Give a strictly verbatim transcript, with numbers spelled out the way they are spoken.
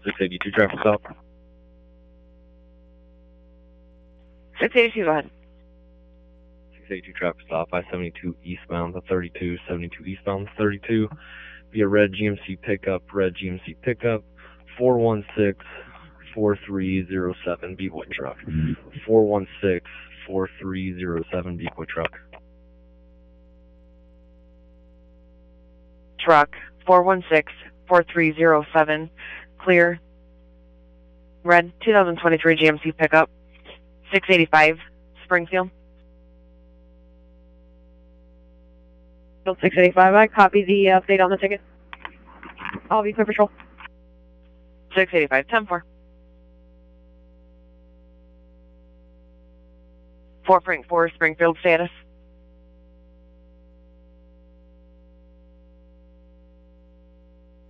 six eighty-two traffic stop. six eighty-two, go ahead. six eighty-two traffic stop, I seventy-two eastbound to thirty-two, seventy-two eastbound to thirty-two, via red G M C pickup, red G M C pickup, four one six, four three zero seven, B-Boy truck. four one six, four three zero seven, B-Boy truck. Truck, four one six, four three zero seven, clear. Red, two thousand twenty-three G M C pickup, six eighty-five, Springfield. six eighty-five, I copy the update on the ticket. I'll be clear patrol. six eighty-five, ten four. four Frank four, Springfield status.